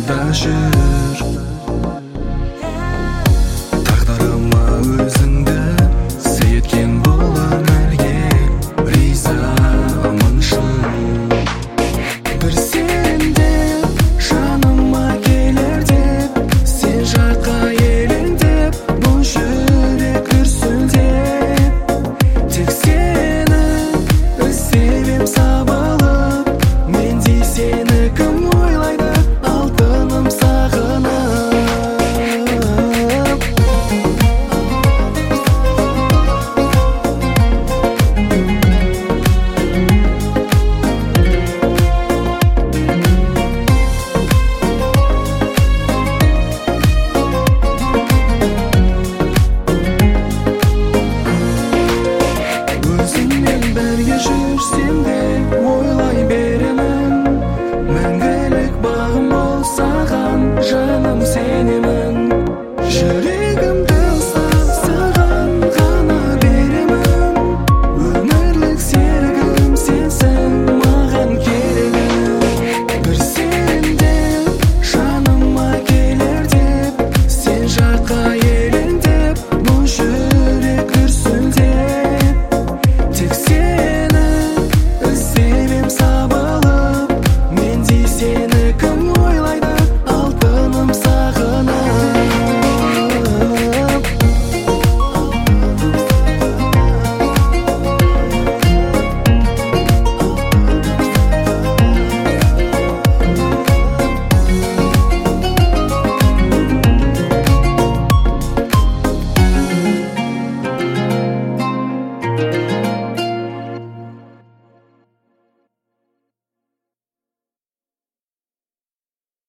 да жүр. Тағдырыма өзіңді сый еткен бұл өмірге ризамын шын. Бір сен деп жаныма келер деп, сен жаққа елеңдеп, бұл жүрек дүрсілдеп. Тек сені іздеп ем сабылып, мендей сені кім ойлайды, алтыным сағынып. Өзіңмен бірге жүрсем де ойлай беремін, мәңгілік бағым бол саған жаным сен.